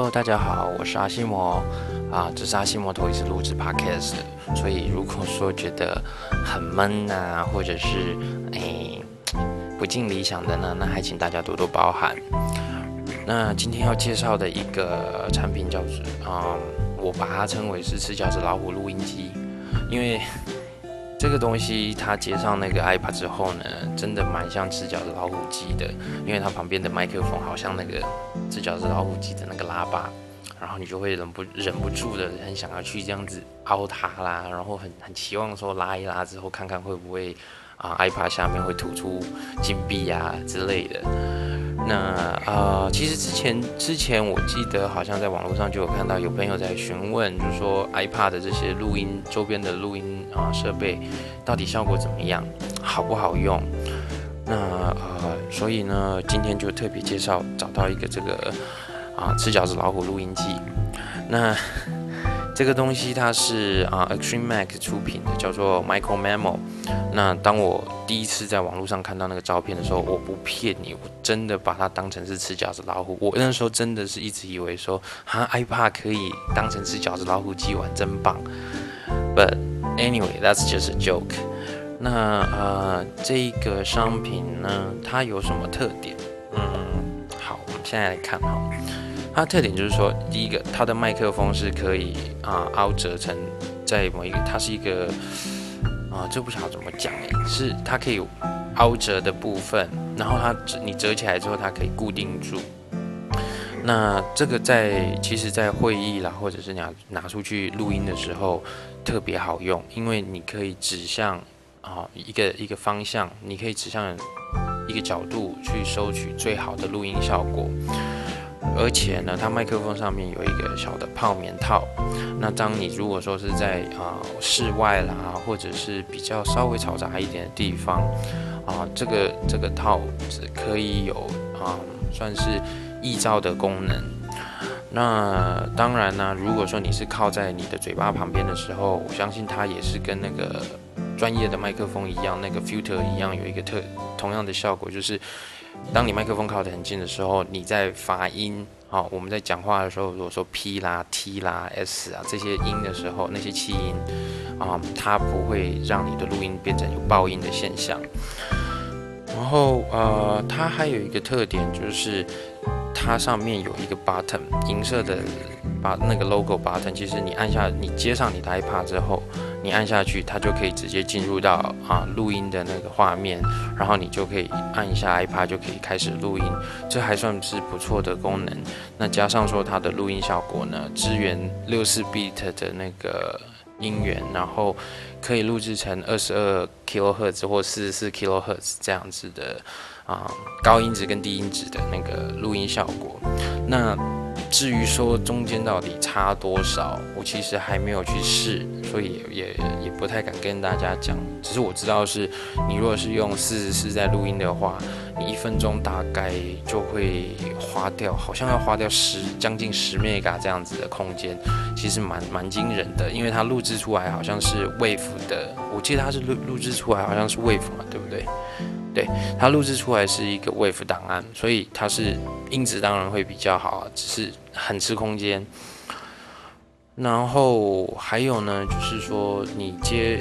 Hello，大家好，我是阿西摩这是阿西摩头一次录制 Podcast，所以如果说觉得很闷或者是不尽理想的呢，那还请大家多多包涵。那今天要介绍的一个产品叫做我把它称为是赤脚子老虎录音机，因为这个东西它接上那个 iPad 之后呢，真的蛮像赤脚子老虎机的，因为它旁边的麦克风好像那个赤脚子老虎机的那个喇叭，然后你就会忍不住的很想要去这样子凹它啦，然后很期望说拉一拉之后看看会不会iPad 下面会吐出金币之类的。那其实之前我记得好像在网络上就有看到有朋友在询问，就是说 iPad 的这些录音周边的录音设备到底效果怎么样，好不好用？那所以呢，今天就特别介绍找到一个这个赤脚子老虎录音机。那这个东西它是Extreme Mac 出品的，叫做 Micro Memo。那当我第一次在网络上看到那个照片的时候，我不骗你，我真的把它当成是赤脚子老虎。我那时候真的是一直以为说iPad 可以当成赤脚子老虎机玩，真棒。But anyway, that's just a joke。那这个商品呢，它有什么特点？好，我们现在来看哈。它的特点就是说，第一个，它的麦克风是可以凹折成在某一个，它是一个这不晓得怎么讲是它可以凹折的部分，然后你折起来之后，它可以固定住。那这个其实在会议啦，或者是拿出去录音的时候特别好用，因为你可以指向一个方向，你可以指向一个角度去收取最好的录音效果。而且呢，它麦克风上面有一个小的泡棉套。那当你如果说是在室外啦，或者是比较稍微嘈杂一点的地方这个套子可以有算是抑噪的功能。那当然呢，如果说你是靠在你的嘴巴旁边的时候，我相信它也是跟那个专业的麦克风一样，那个 filter 一样，有一个同样的效果，就是当你麦克风靠得很近的时候，你在发音我们在讲话的时候，如果说 P 啦、T 啦、S 这些音的时候，那些气音它不会让你的录音变成有爆音的现象。然后它还有一个特点就是，它上面有一个 button， 银色的那个 logo button， 其实你接上你的 iPad 之后，你按下去，它就可以直接进入到录音的那个画面，然后你就可以按一下 iPad 就可以开始录音，这还算是不错的功能。那加上说它的录音效果呢，支援64bit 的那个音源，然后可以录制成22 kHz 或44 kHz 这样子的高音质跟低音质的那个录音效果。那至于说中间到底差多少，我其实还没有去试，所以也不太敢跟大家讲。只是我知道是，你如果是用44在录音的话，你1分钟大概就会好像要花掉将近10 mega 这样子的空间，其实蛮惊人的。因为它录制出来好像是 WAV 的，我记得它是录制出来好像是 WAV 嘛，对不对？对，它录制出来是一个 WAV 档案，所以它是音质当然会比较好，只是很吃空间。然后还有呢，就是说你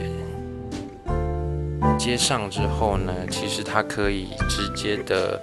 接上之后呢，其实它可以直接的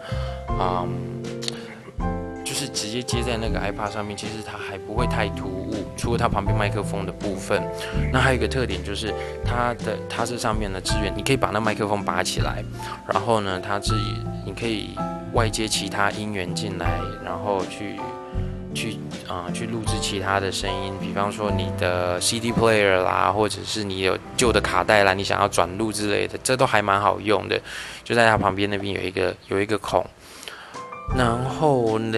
就是直接接在那个 iPad 上面，其实它还不会太突兀，除了它旁边麦克风的部分。那还有一个特点就是它这上面的支援，你可以把那麦克风拔起来，然后呢，你可以外接其他音源进来，然后去录制其他的声音，比方说你的 CD player 啦，或者是你有旧的卡带啦，你想要转录之类的，这都还蛮好用的。就在它旁边那边有一个孔。然后呢，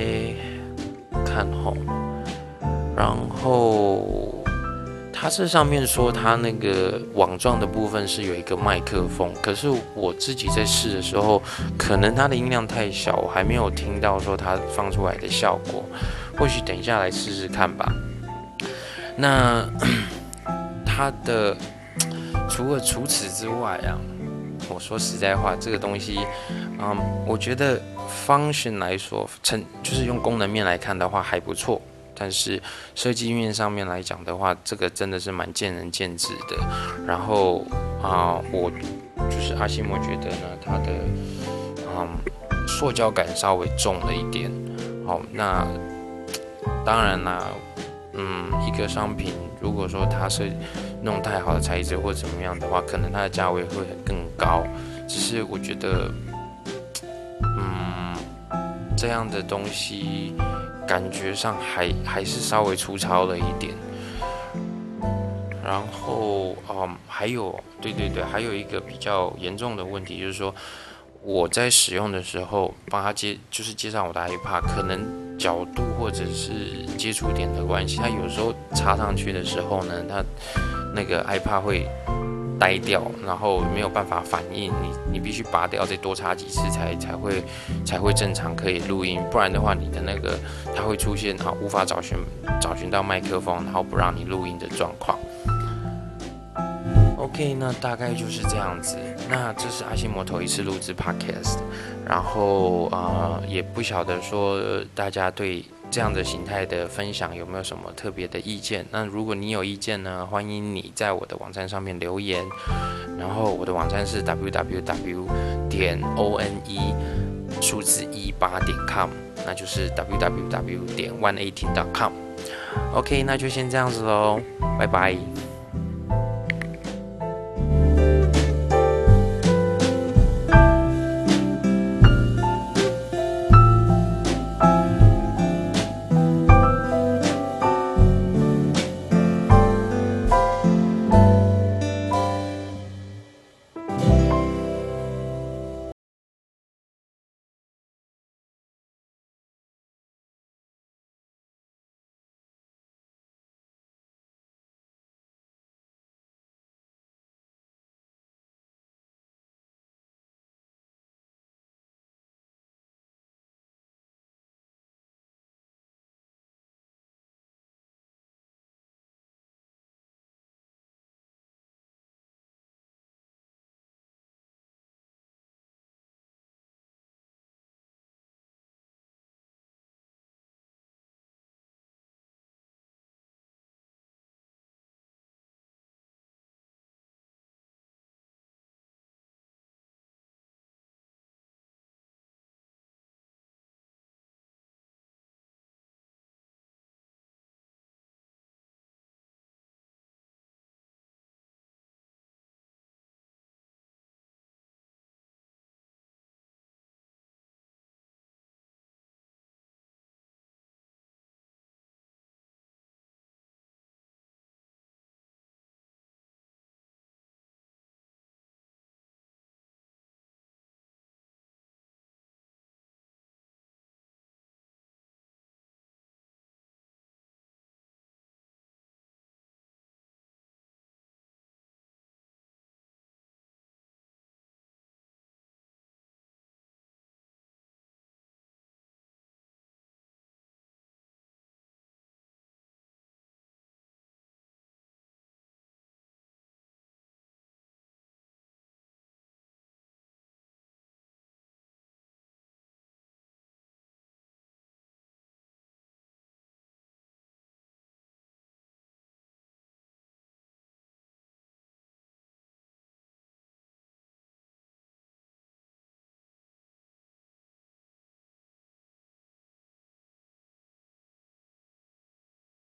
然后它这上面说它那个网状的部分是有一个麦克风，可是我自己在试的时候，可能它的音量太小，我还没有听到说它放出来的效果。或许等一下来试试看吧。它的除此之外我说实在话，这个东西，我觉得 function 来说，就是用功能面来看的话还不错。但是设计面上面来讲的话，这个真的是蛮见仁见智的。然后我就是阿西莫觉得呢，它的塑胶感稍微重了一点。好，那当然啦，一个商品如果说它是弄太好的材质或怎么样的话，可能它的价位会更高。只是我觉得，这样的东西感觉上还是稍微粗糙了一点。然后还有对，还有一个比较严重的问题就是说，我在使用的时候帮他接上我的 iPad， 可能角度或者是接触点的关系，它有时候插上去的时候呢，它那个 iPad 会呆掉，然后没有办法反应，你必须拔掉再多插几次才会正常可以录音，不然的话你的那个它会出现无法找寻到麦克风，然后不让你录音的状况。OK， 那大概就是这样子。那这是阿西摩头一次录制 Podcast， 然后也不晓得说大家对这样的形态的分享有没有什么特别的意见？那如果你有意见呢，欢迎你在我的网站上面留言。然后我的网站是 www.one18.com， 那就是 www.118.com。OK， 那就先这样子喽，拜拜。